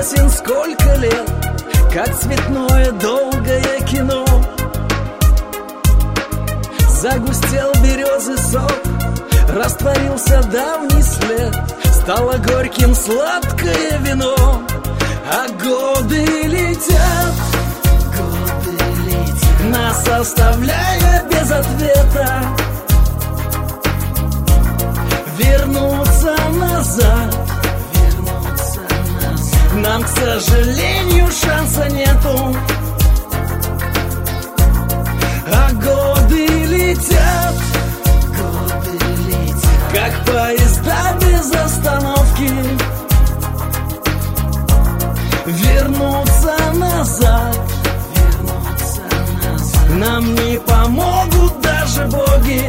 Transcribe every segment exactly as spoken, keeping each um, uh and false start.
сосен сколько лет, как цветное долгое кино. Загустел березы сок, растворился давний след, стало горьким сладкое вино. А годы летят, годы летят, нас оставляя без ответа. Вернуться назад, вернуться назад, нам, к сожалению, шанса нету. А годы летят, годы летят, как поезда без остановки. Вернуться назад, вернуться назад, нам не помогут даже боги.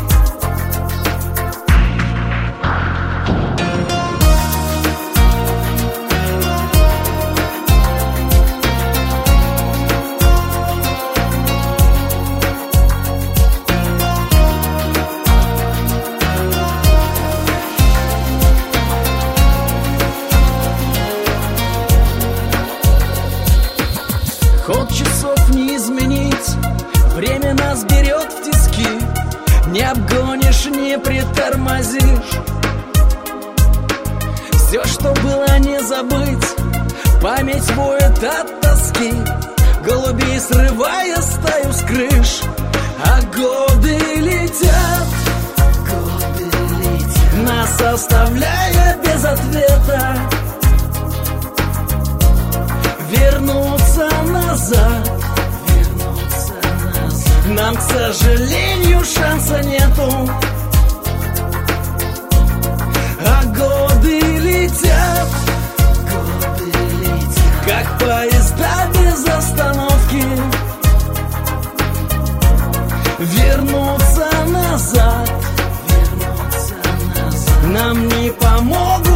Ход часов не изменить, время нас берет в тиски. Не обгонишь, не притормозишь. Все, что было, не забыть, память воет от тоски. Голубей срывая стаю с крыш. А годы летят, годы летят, нас оставляя без ответа. Вернуться назад, вернуться назад, нам, к сожалению, шанса нету. А годы летят, годы летят, как поезда без остановки. Вернуться назад, вернуться назад, нам не помогут